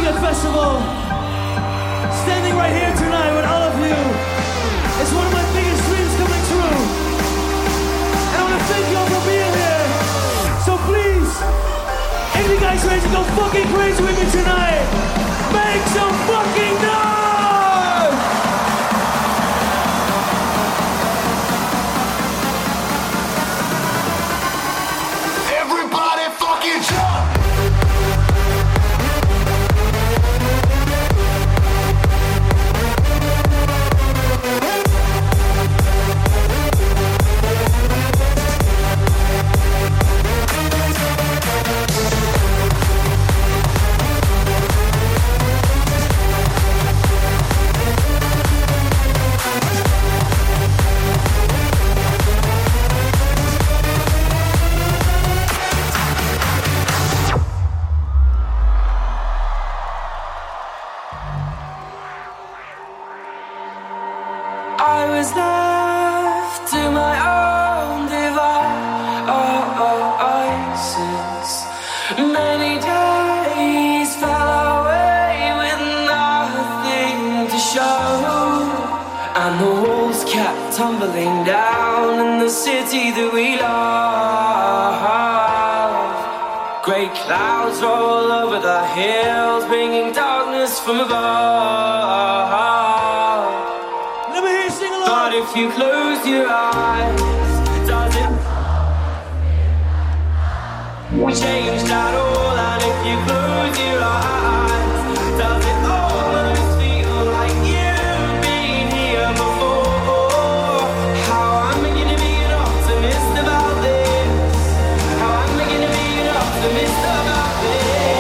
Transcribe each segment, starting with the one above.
Mega Festival. Standing right here tonight with all of you. It's one of my biggest dreams coming true. And I want to thank you all for being here. So please, if you guys ready to go fucking crazy with me tonight, make some fucking noise! Everybody fucking jump! I was left to my own devices. Many days fell away with nothing to show, and the walls kept tumbling down in the city that we love. Great clouds roll over the hills, bringing darkness from above. But if you close your eyes, does it change at all? And if you close your eyes, does it almost feel like you've been here before? How am I gonna be an optimist about this? How am I gonna be an optimist about this?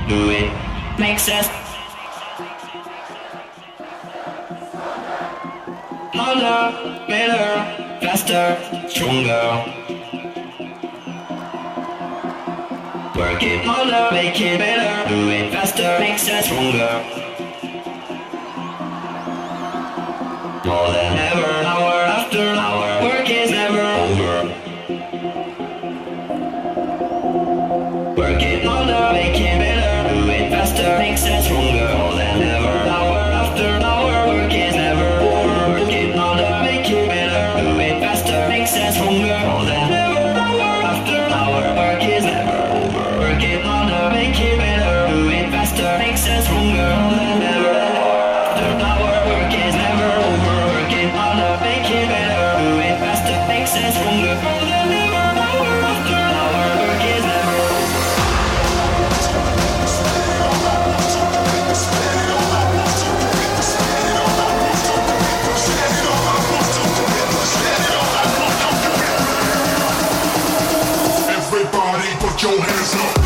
do it, makes us harder, better, faster, stronger. Work it harder, make it better, do it faster, makes us stronger. More than ever, hour after hour, work is never over. Work it harder, make it better, do it faster, makes us stronger. More than ever, hour after hour, work is never over. Work it harder, make it better, do it faster, makes us stronger. More than ever, hour after hour, work is never over. Work it harder, make it better, do it faster, makes us stronger. More than ever, hour after hour, work is never over. Work it harder, make it better, do it faster, makes us stronger. More than ever, hour after hour, work is never over. Everybody put your hands up.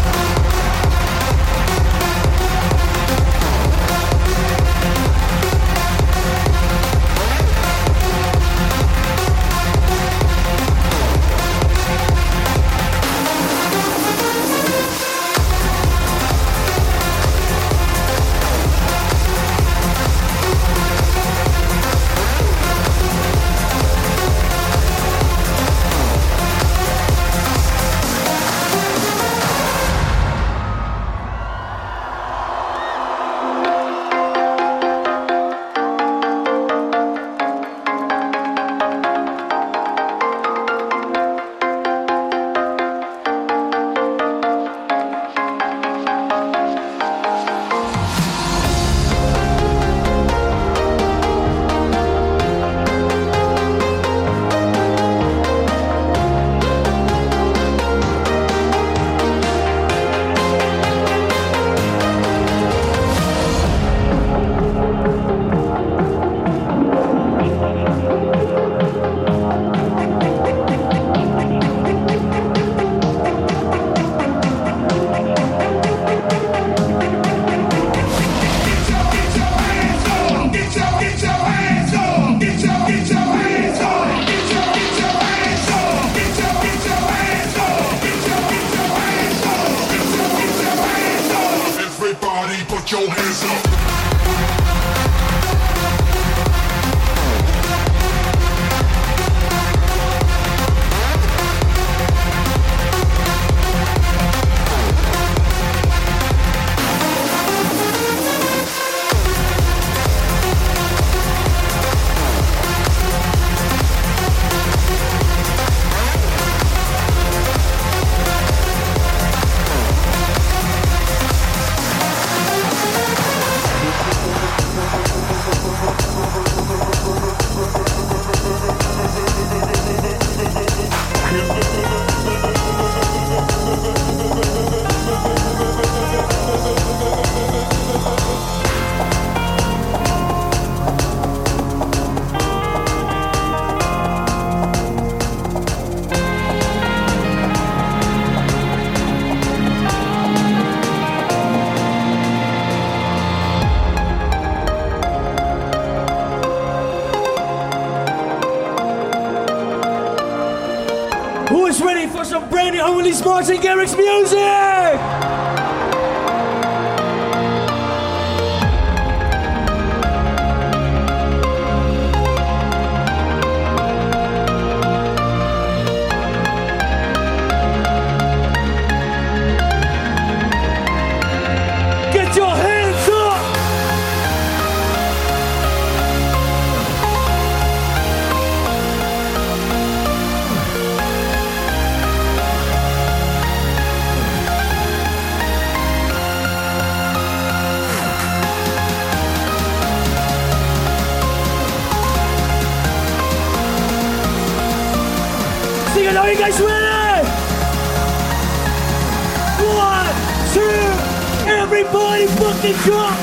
Everybody put your hands up. Who is ready for some brand new unreleased Martin Garrix music? Get your hands up! Sing it, are you guys ready? 1, 2, everybody fucking jump!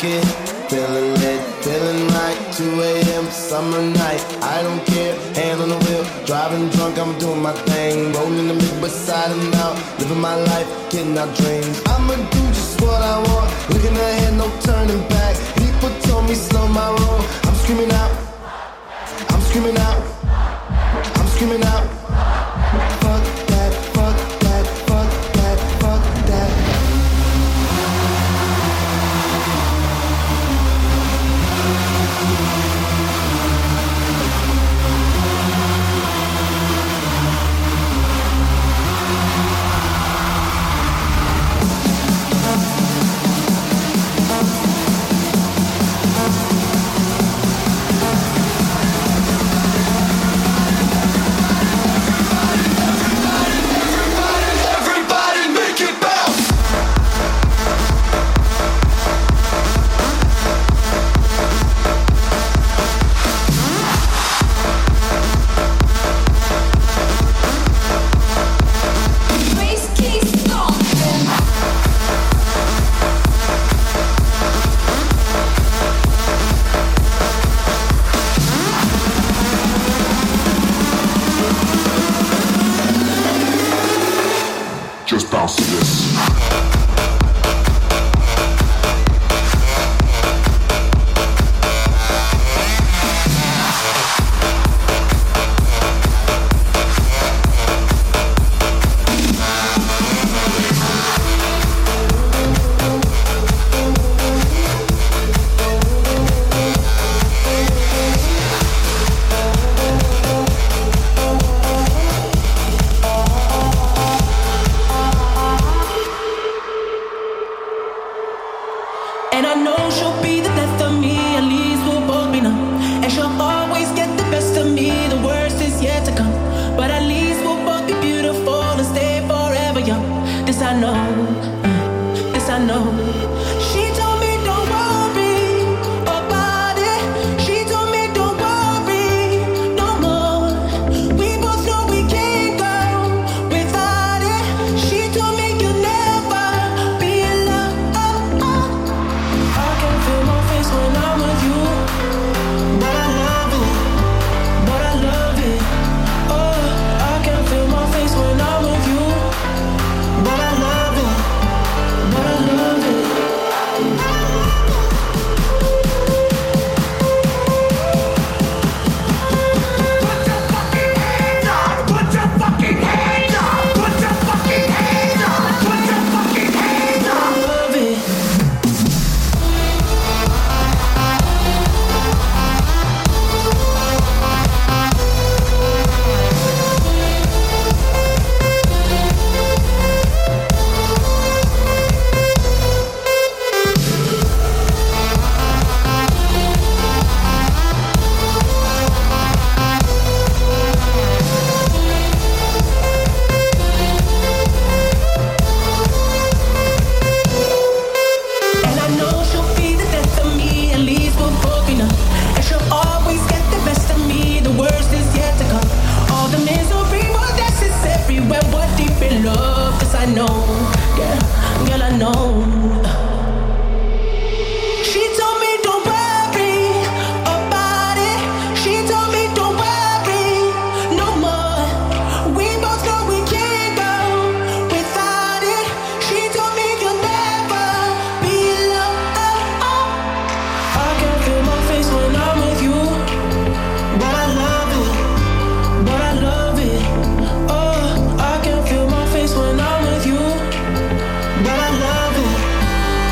it. Feeling lit, feeling right. 2 a.m. summer night. I don't care. Hand on the wheel, driving drunk. I'm doing my thing. Rolling the mid beside and out. Living my life, getting out dreams. I'ma do just what I want. Looking ahead, no turning back. People told me slow my roll. I'm screaming out. I'm screaming out. I'm screaming out. Fuck that, fuck that, fuck that, fuck that. Just bounce to this. And I know she'll be the death of me, at least we'll both be numb. And she'll always get the best of me, the worst is yet to come. But at least we'll both be beautiful and stay forever young. This I know, this I know. She told me don't worry about it. She told me don't worry no more. We both know we can't go without it. She told me you'll never be alone. I can feel my face when I'm with you, but I love it, but I love it. Oh, I can feel my face when I'm with you, but I love it, but I love it. Put your fucking hands up! Put your fucking hands up! Put your fucking hands up! I love it. And I know she'll be the death of me, at least we'll both be numb. And she'll always get the best of me, the worst is yet to come. All the misery, well, that's it's everywhere. We're deep in love, this I know. Yeah, girl, I know. She told me don't worry about it. She told me don't worry no more. We both know we can't go without it. She told me you'll never be alone. I can feel my face when I'm with you, but I love it, but I love it. Oh, I can feel my face when I'm with you, but I love it,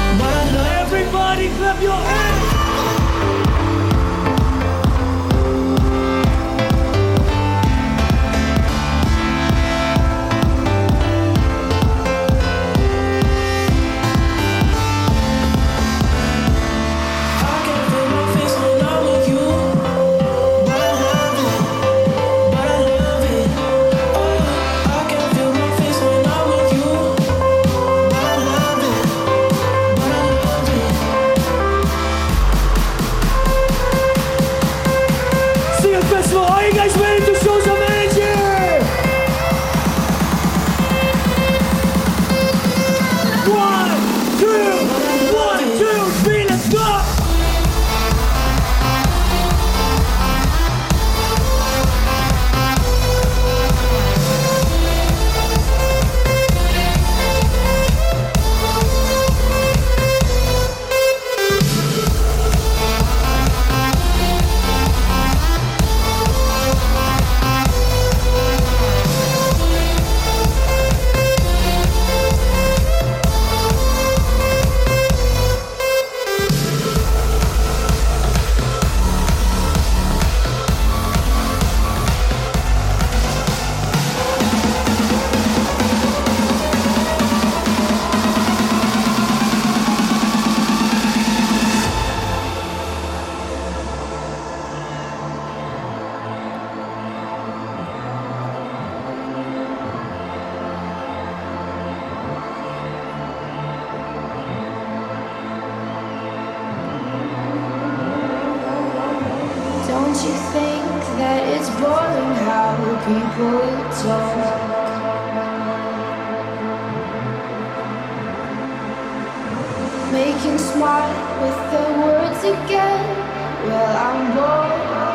smart with the words again. Well, I'm bored.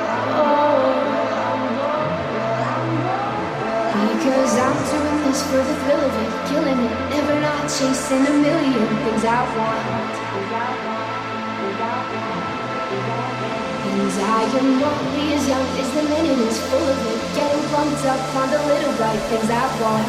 Because I'm doing this for the thrill of it, killing it, never not chasing a million things I want. Things I am only as young as the minute is full of it, getting pumped up on the little bright things I want.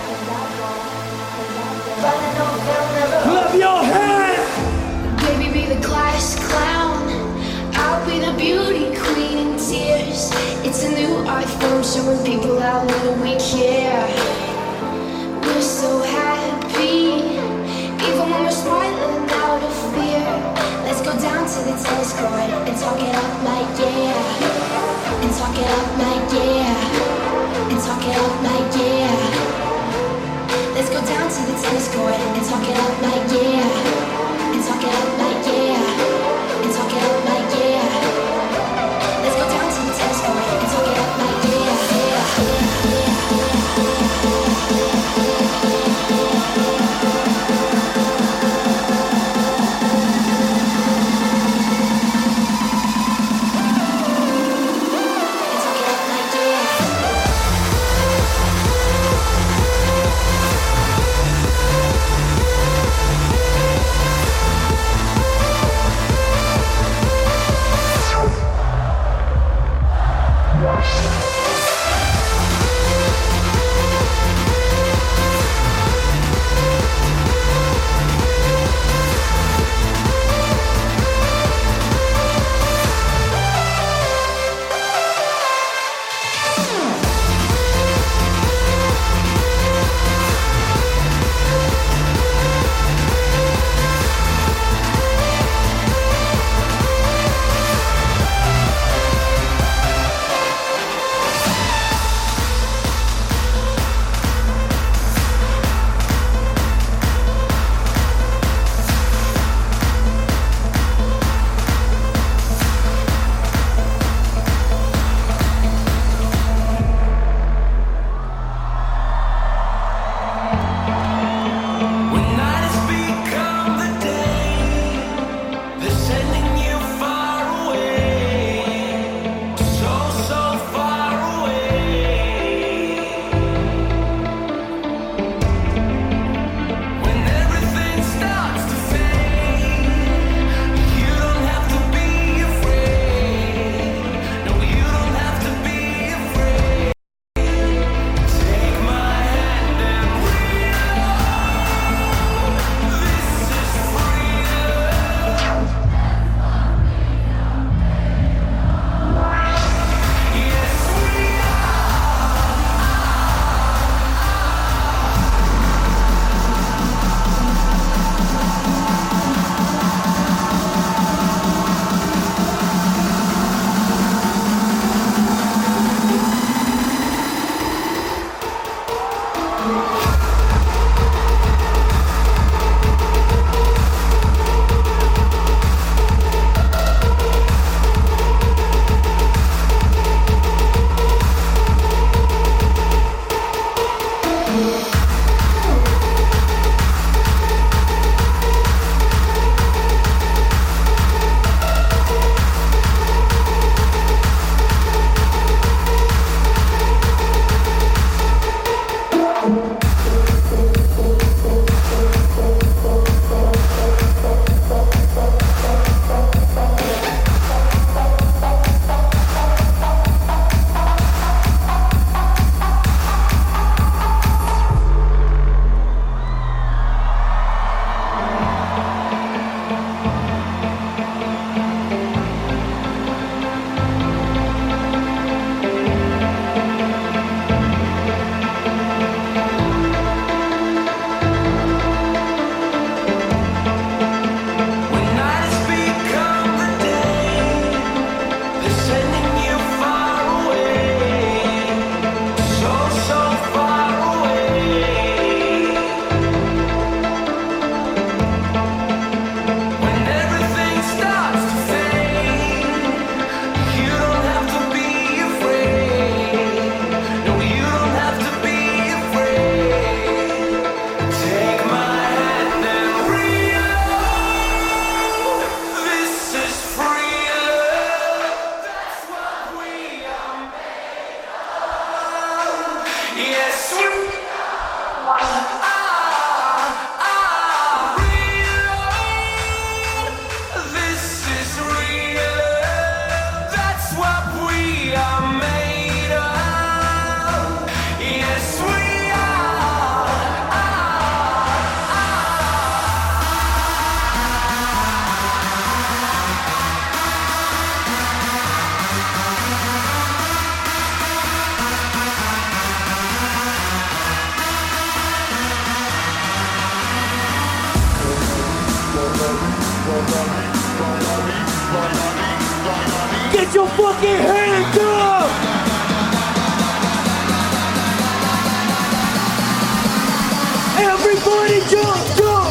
But I know they'll never Clap your hands! Baby, be the class clown. I'll be the beauty queen in tears. It's a new iPhone showing people how little we care. We're so happy, even when we're smiling out of fear. Let's go down to the tennis court and talk it up like yeah. And talk it up like yeah. And talk it up like yeah. Let's go down to the tennis court and talk it up like yeah. And talk it up like yeah. And talk it up like yeah. Let's go down to the tennis court and talk it up like Get your fucking hands up! Everybody jump, jump!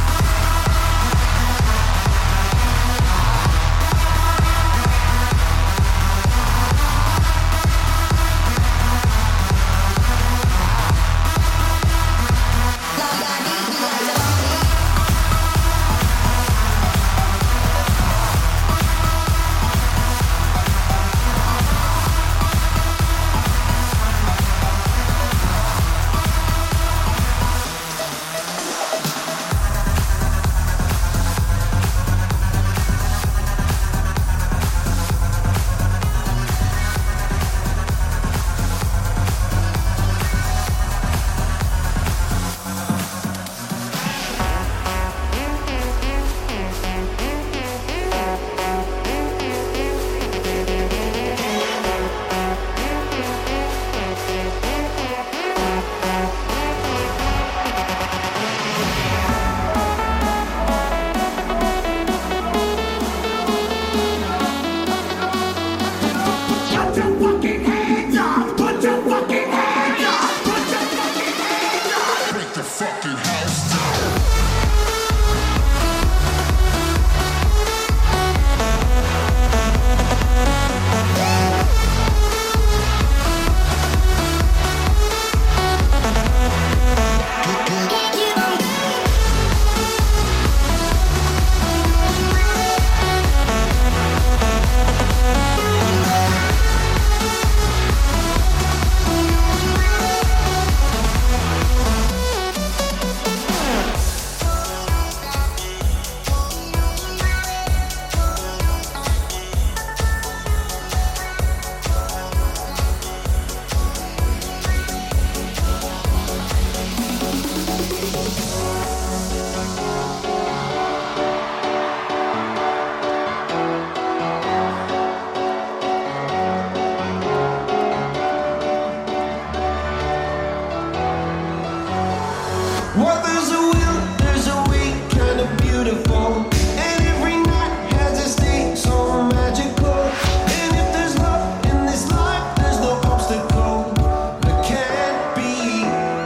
Well, there's a will, there's a way, kind of beautiful. And every night has its day, so magical. And if there's love in this life, there's no obstacle that can't be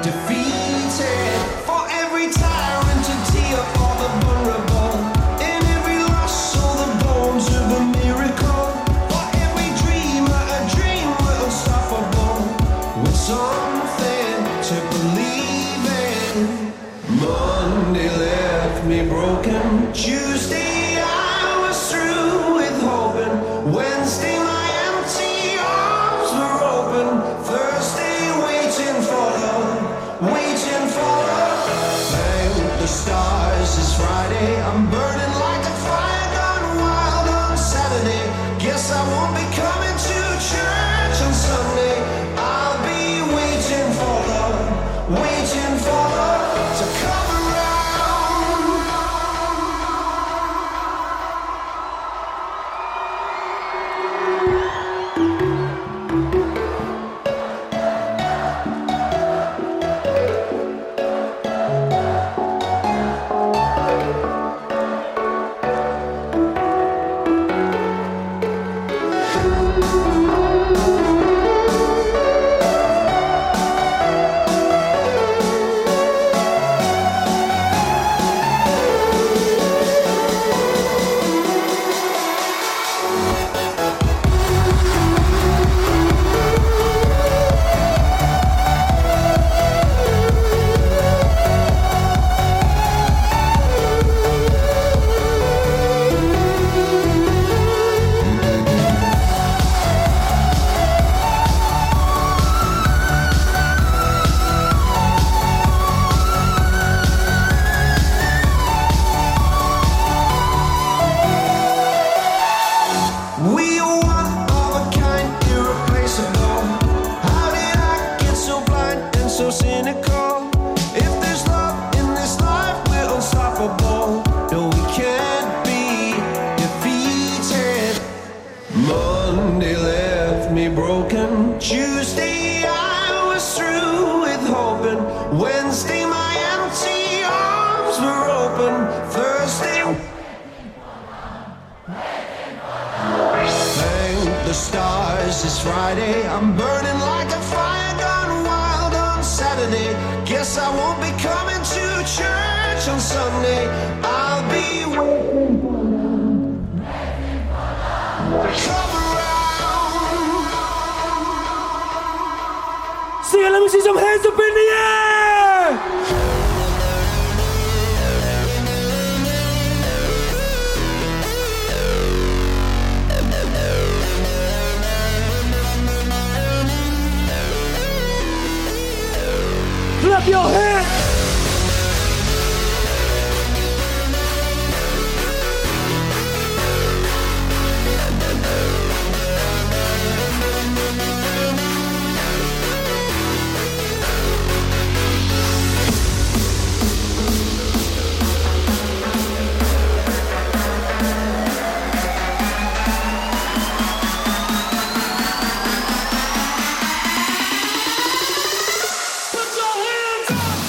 defeated. For every tyrant to tear for the vulnerable. In every loss, all the bones of a miracle. For every dreamer, a dream we're unstoppable. With something to believe in. Monday left me broken. Tuesday I was through with hoping. Wednesday my empty arms were open. Thursday waiting for love, waiting for love. Thank the stars it's Friday. I'm burning like a fire gone wild on Saturday. Guess I won't be coming to church on Sunday. I'll be waiting for love, waiting for love to come around. We are one of a kind, irreplaceable. How did I get so blind and so cynical? If there's love in this life, we're unstoppable. No, we can't be defeated. Monday left me broken. Tuesday I was through with hoping. Wednesday my empty arms were open. Thursday stars this Friday. I'm burning like a fire gone wild on Saturday. Guess I won't be coming to church on Sunday. I'll be waiting for them. Come around. Sing it, let me see some hands up in the air! Clap your hands! Put your hands up!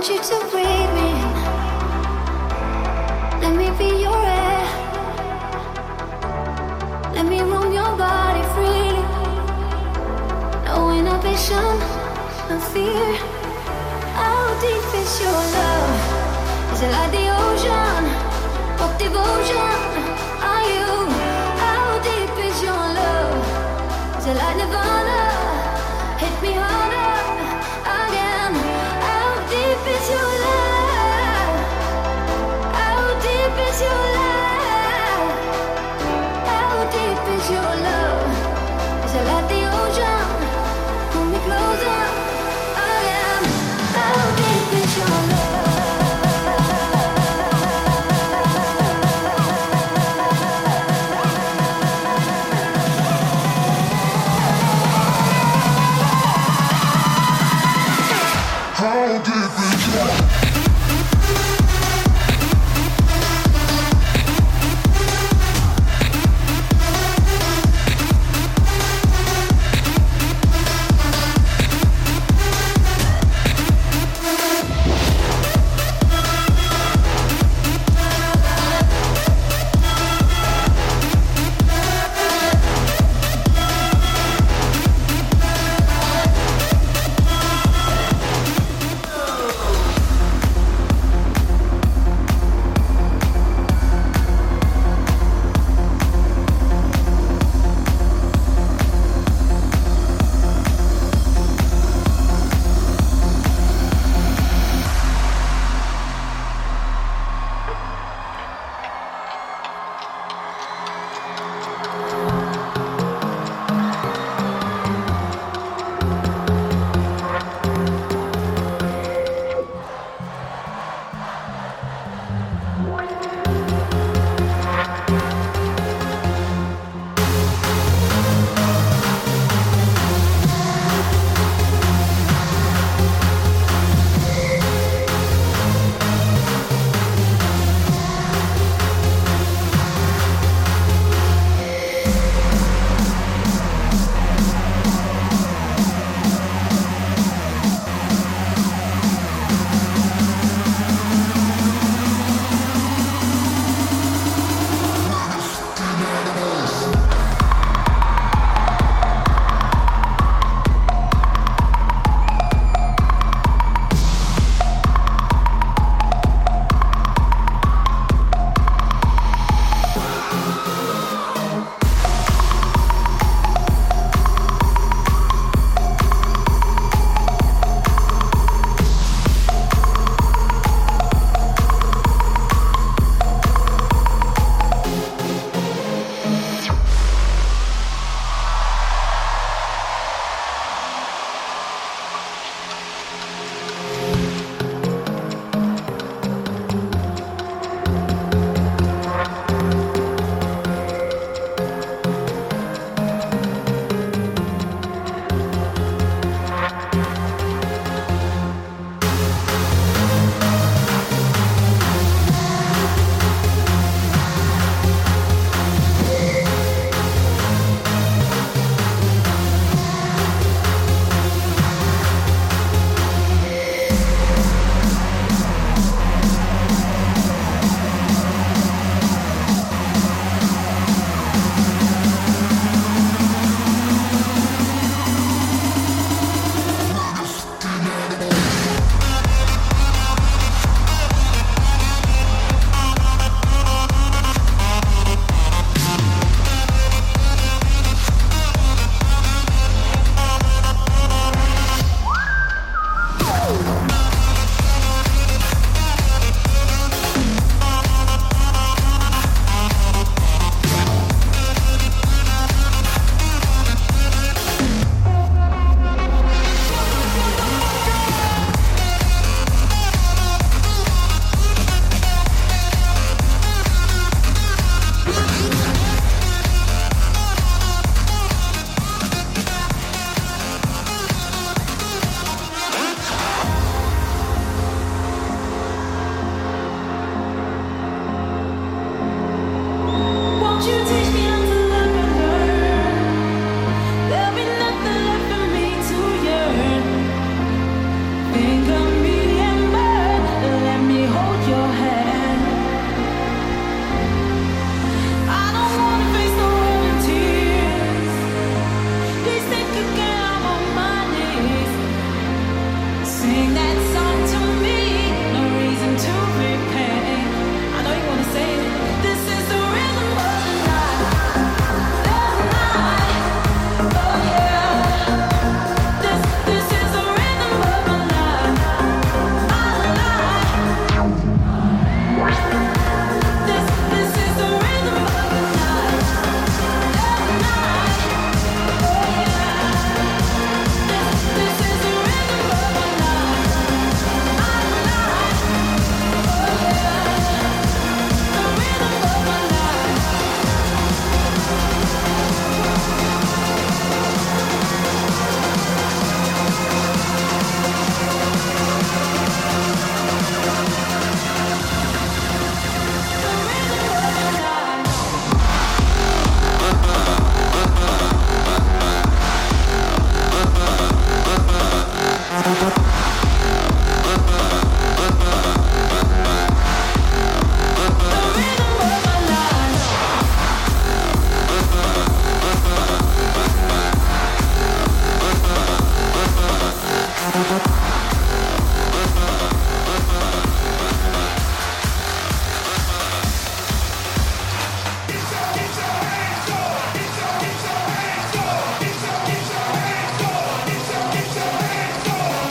want you to breathe me in. Let me be your air. Let me roam your body freely. No inhibition, no fear. How deep is your love? Is it like the ocean? What devotion are you? How deep is your love? Is it like Nirvana? Hit me harder again. How deep is your love? How deep is your love? How deep is your love? Is it like the ocean? Pull me closer again. How deep is your love?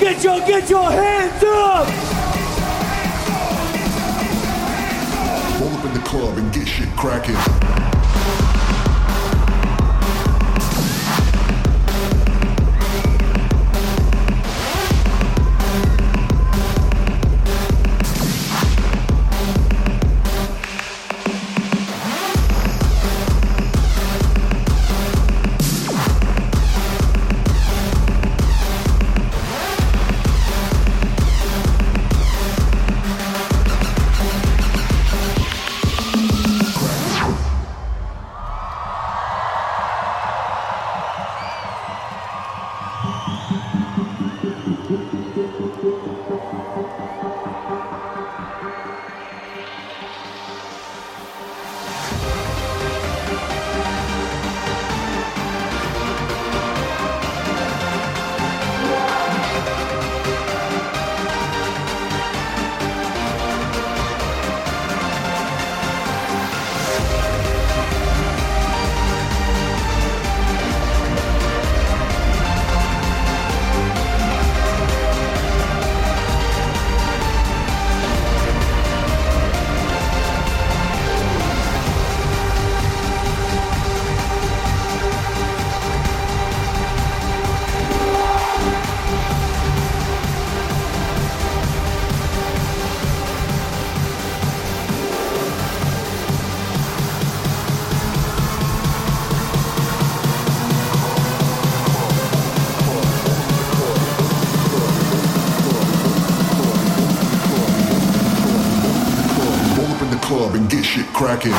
Get your hands up! Roll up in the club and get shit cracking. Cracking.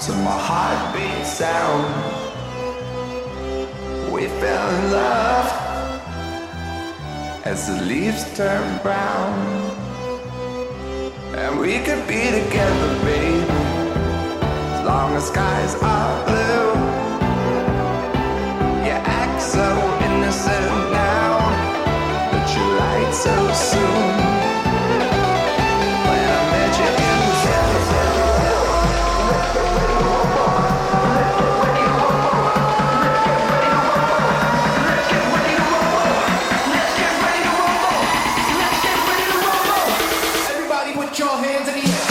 to my heartbeat sound. We fell in love as the leaves turn brown, and we could be together, baby, as long as skies are blue. You act so innocent now, but you lied so soon. When I met you in the Put your hands in the air.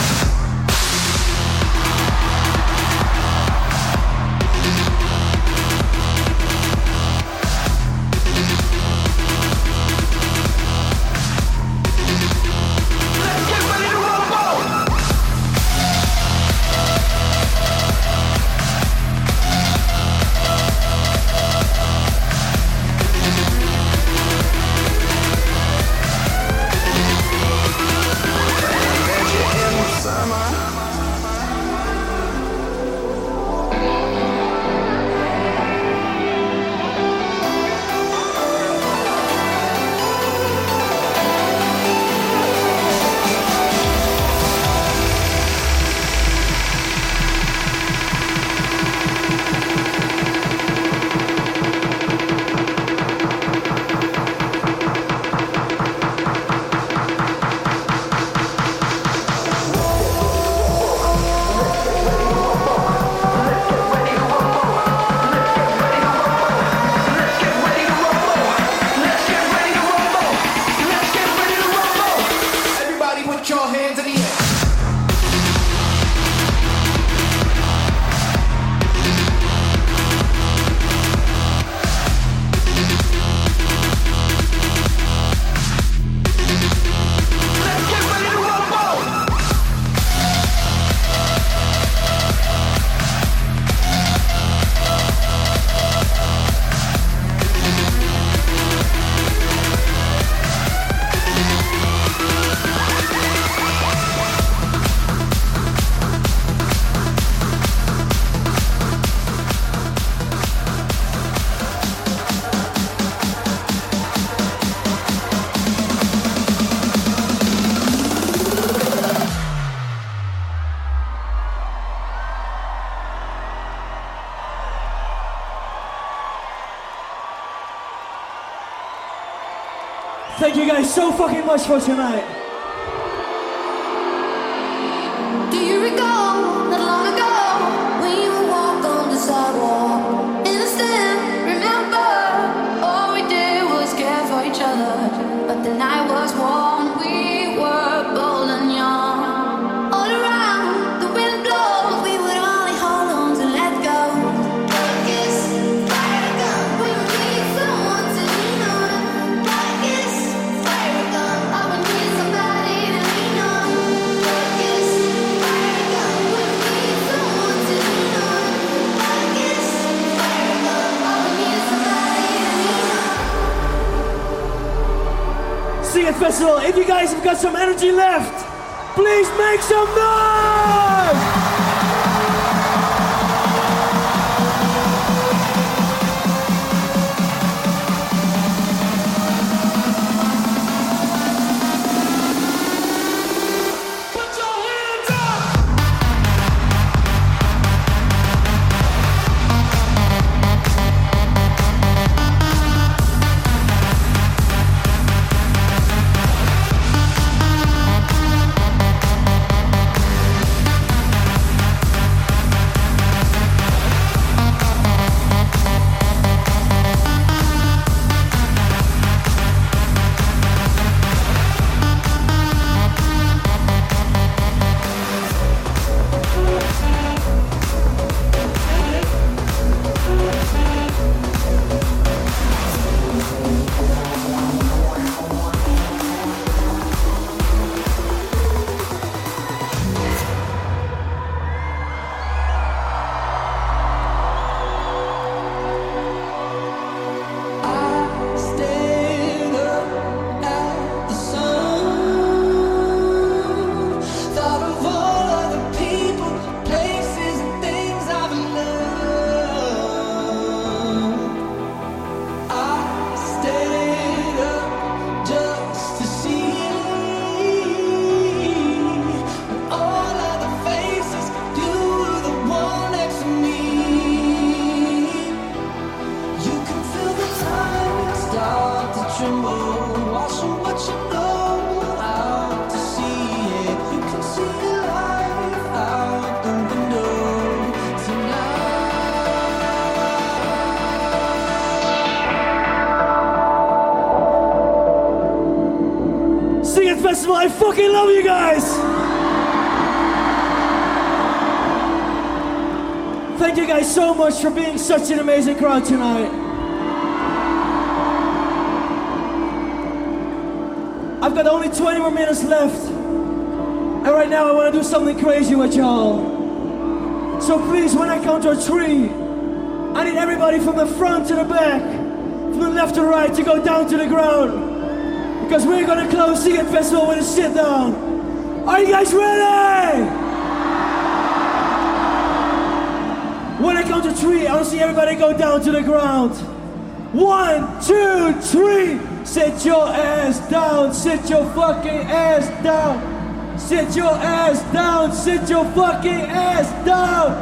Thank you guys so fucking much for tonight. Do you recall not long ago when you walked on the sidewalk? Innocent, remember? All we did was care for each other, but the night was warm. We were bold and young. All around, the wind blows. We would only hold on to let go. Like it's fire gun. We need someone to lean on. Like it's fire gun. I would need somebody to lean on. Like it's fire gun. We need someone to lean on. Like it's fire gun. I would need somebody to lean on. Sing It Festival, if you guys have got some energy left, please make some noise! Like Sing It Festival. I fucking love you guys. Thank you guys so much for being such an amazing crowd tonight. I've got only 20 more minutes left. And right now I want to do something crazy with y'all. So please, when I count to 3, I need everybody from the front to the back, from the left to right, to go down to the ground. Because we're gonna close Sing It Festival with a sit down. Are you guys ready? When I count to 3, I want to see everybody go down to the ground. 1, 2, 3. Sit your ass down, sit your fucking ass down. Sit your ass down, sit your fucking ass down.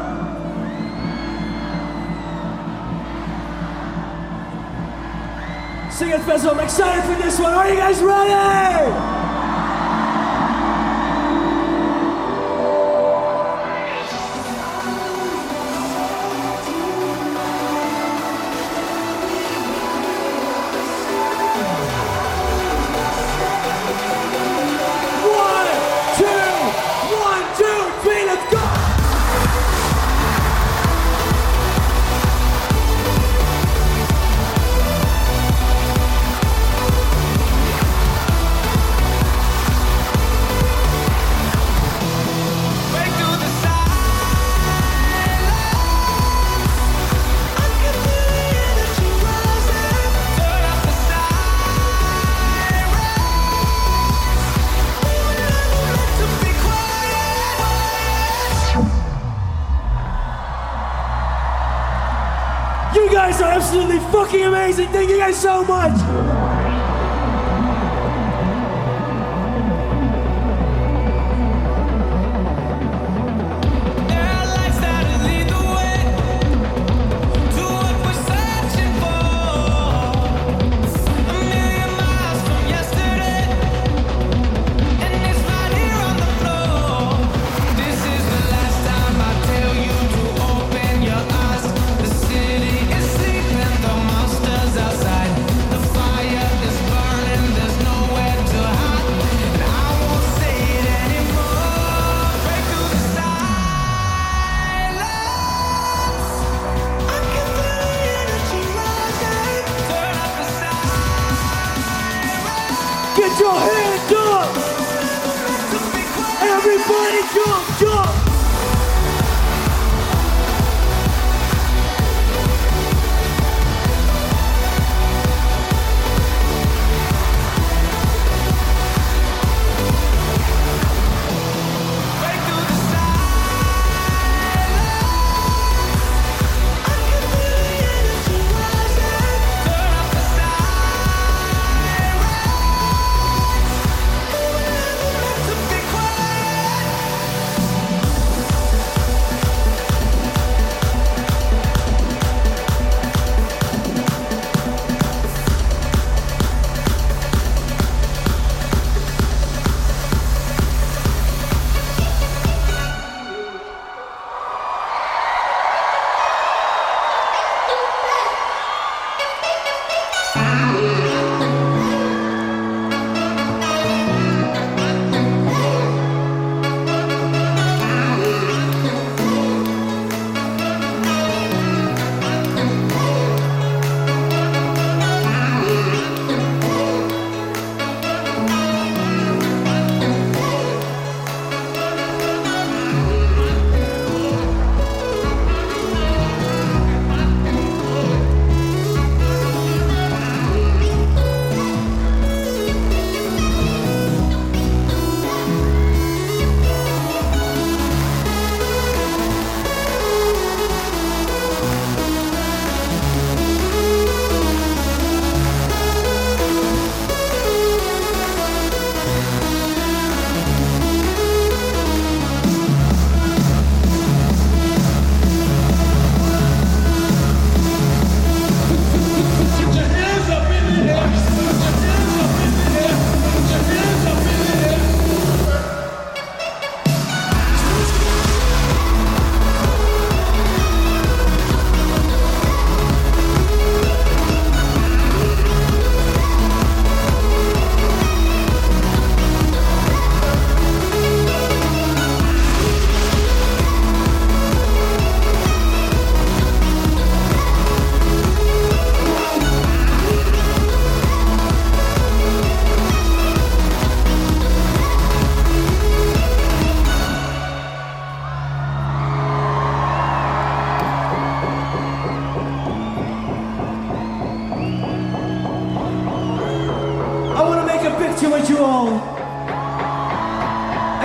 Sing It Festival, I'm excited for this one. Are you guys ready? You guys are absolutely fucking amazing. Thank you guys so much. Get your hands up! Everybody jump, jump!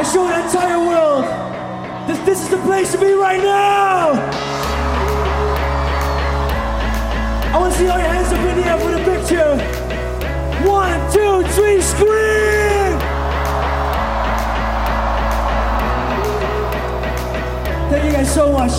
show the entire world that this is the place to be right now. I want to see all your hands up in the air for the picture. 1, 2, 3, scream! Thank you guys so much.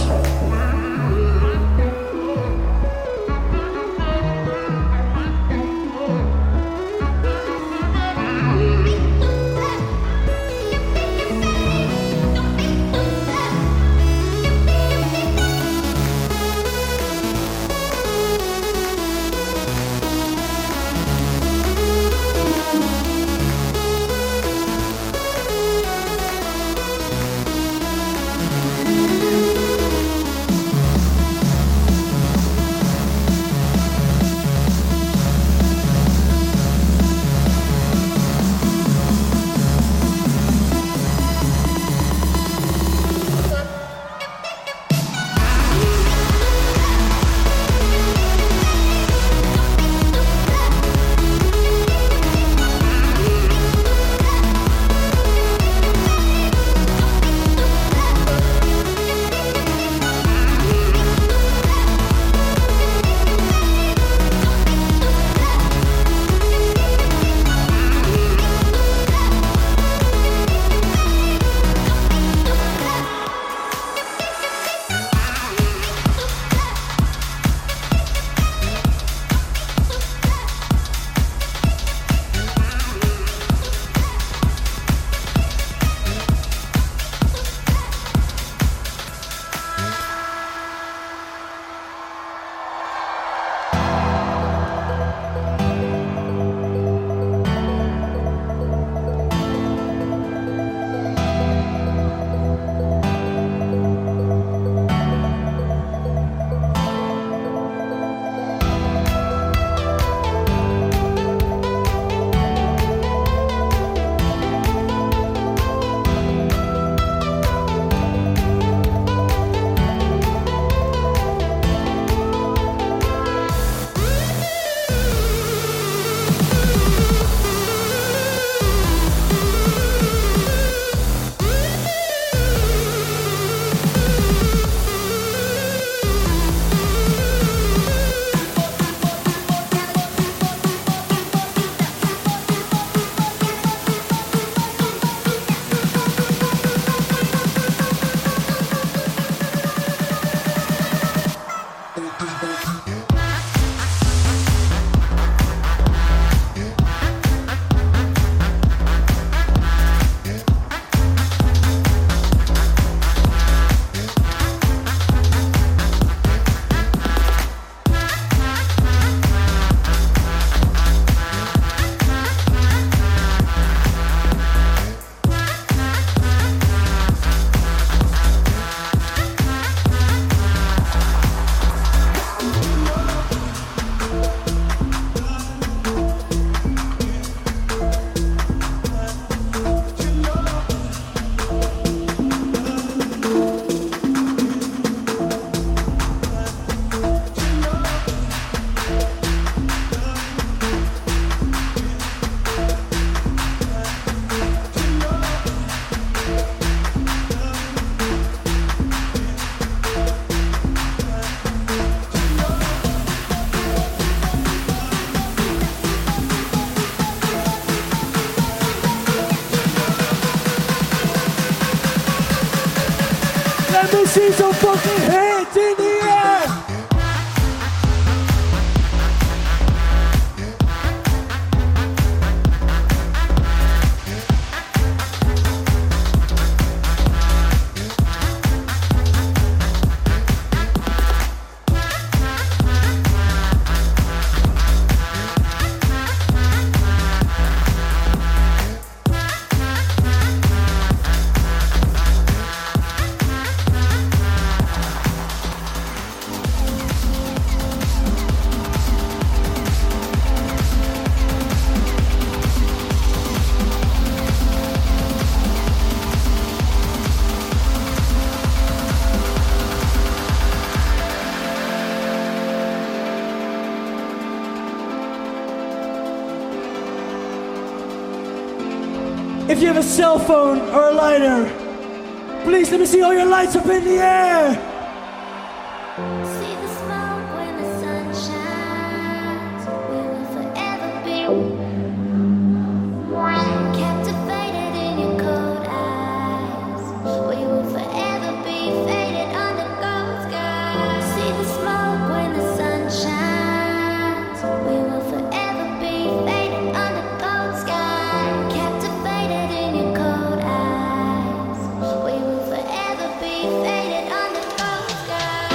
Let me see some fucking hands in the air! If you have a cell phone or a lighter, please let me see all your lights up in the air. See the smoke when the sun shines. We will forever be captivated in your cold eyes. We will forever be faded under gold skies. See the smoke when the sun shines. We will forever be faded under gold skies. Captivated in your cold eyes. We will forever be faded under gold skies.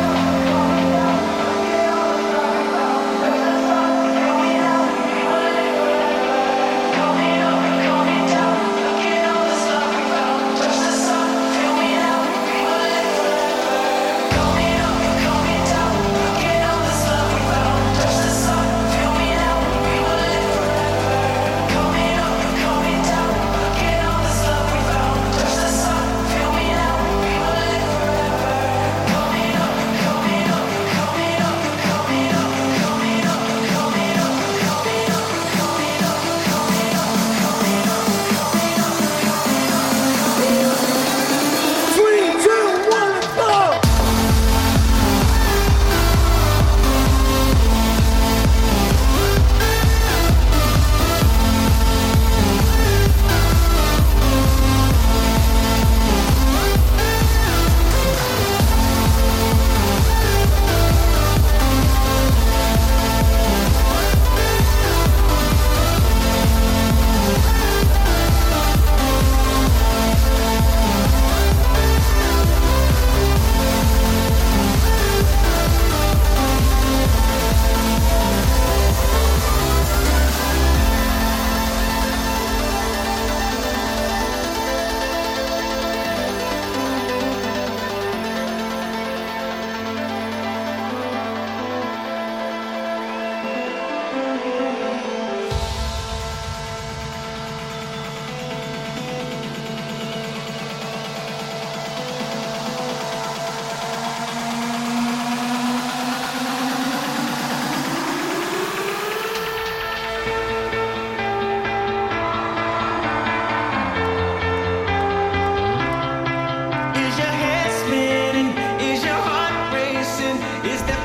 Is your head spinning? Is your heart racing? Is that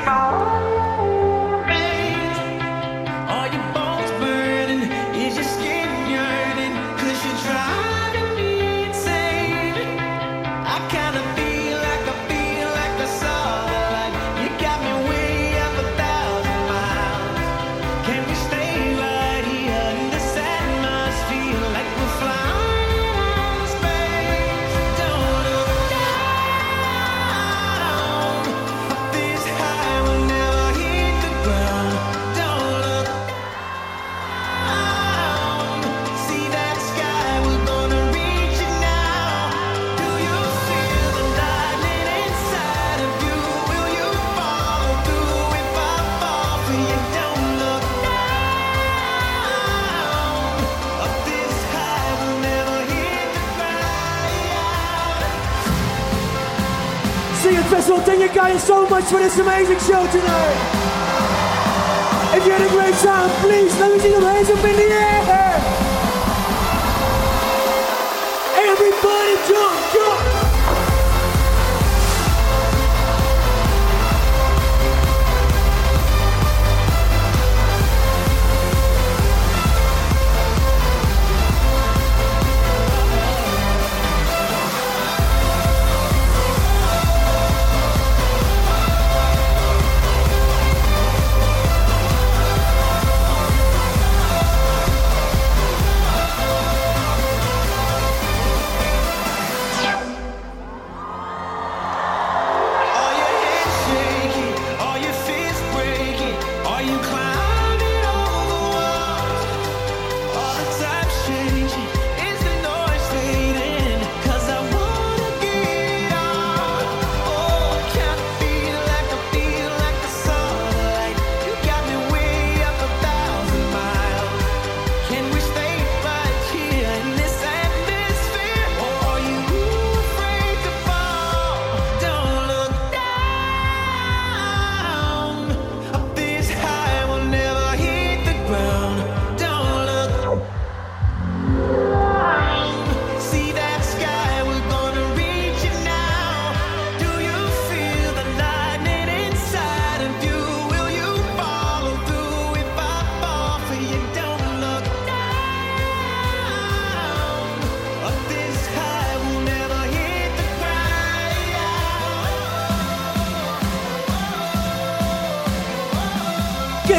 rain? Are your bones burning? Is your skin yearning? 'Cause you're driving me insane. I kinda feel like I saw the light. You got me way up 1,000 miles. Can we stay right here in this atmosphere like we're flying out of space? Don't look down. Up this high, we'll never hit the ground. Don't look down. See that sky, we're gonna reach it now. Do you feel the lightning inside of you? Will you follow through if I fall for you? Don't look down. Up this high, we'll never hit the ground. Singing Festival, thank you guys so much for this amazing show tonight. If you had a great time, please let me see your hands up in the air. Everybody jump, jump.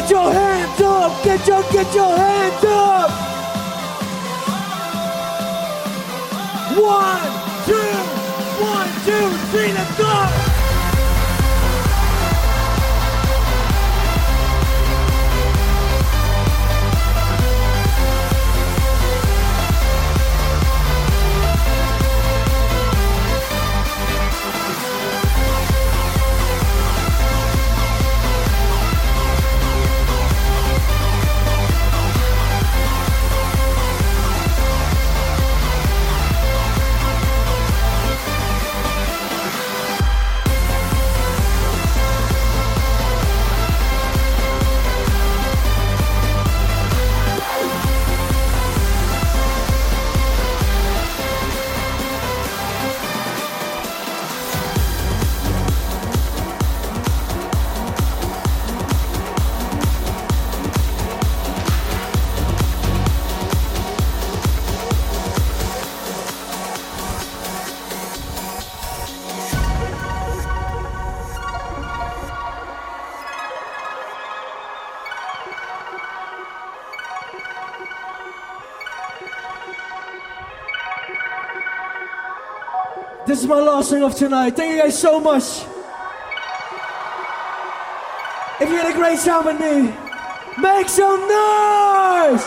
Get your hands up! Get your hands up! 1, 2, 3, let's go! This is my last song of tonight. Thank you guys so much. If you had a great time with me, make some noise!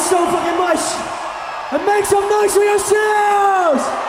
so fucking much. And make some noise for yourselves!